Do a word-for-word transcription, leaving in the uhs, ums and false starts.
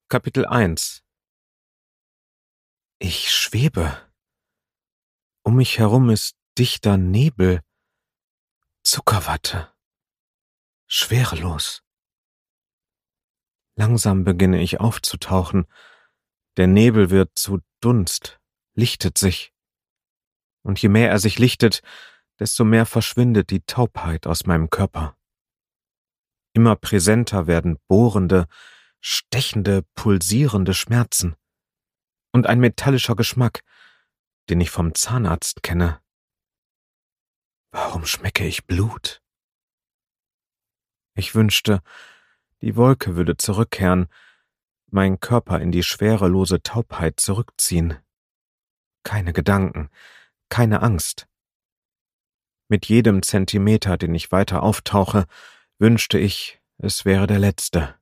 Kapitel eins. Ich schwebe. Um mich herum ist dichter Nebel, Zuckerwatte, schwerelos. Langsam beginne ich aufzutauchen. Der Nebel wird zu Dunst, lichtet sich. Und je mehr er sich lichtet, desto mehr verschwindet die Taubheit aus meinem Körper. Immer präsenter werden bohrende, stechende, pulsierende Schmerzen und ein metallischer Geschmack, den ich vom Zahnarzt kenne. Warum schmecke ich Blut? Ich wünschte, die Wolke würde zurückkehren, meinen Körper in die schwerelose Taubheit zurückziehen. Keine Gedanken, keine Angst. Mit jedem Zentimeter, den ich weiter auftauche, wünschte ich, es wäre der letzte.